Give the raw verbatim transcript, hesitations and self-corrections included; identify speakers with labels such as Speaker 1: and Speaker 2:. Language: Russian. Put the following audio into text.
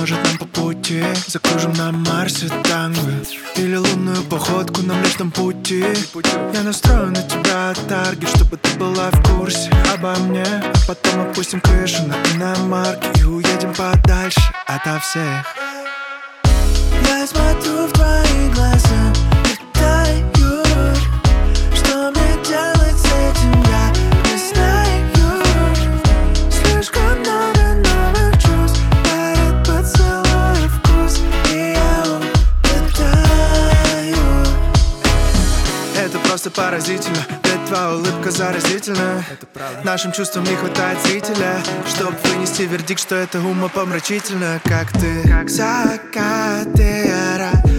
Speaker 1: поможет нам по пути. Закружим на Марсе танго или лунную походку на Млечном пути. Я настрою на тебя таргет, чтобы ты была в курсе обо мне. А потом опустим крышу на иномарке и уедем подальше ото всех. Я смотрю в твои глаза и таю. Что мне делать с этим, я не знаю. Слишком много новых чувств дарит поцелуй вкус, и я улетаю. Это просто поразительно, ведь твоя улыбка заразительна. Нашим чувствам не хватает зрителя, чтоб вынести вердикт, что это умопомрачительно. Как ты, как закат и ара.